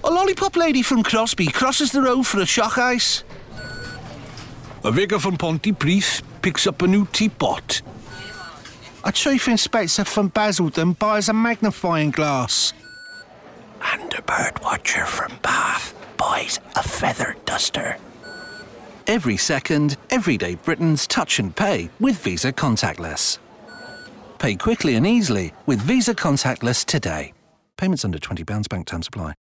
A lollipop lady from Crosby crosses the road for a shock ice. A vicar from Pontypridd picks up a new teapot. A chief inspector from Basildon buys a magnifying glass. And a bird watcher from Bath buys a feather duster. Every second, everyday Britons touch and pay with Visa Contactless. Pay quickly and easily with Visa Contactless today. Payments under £20, bank terms apply.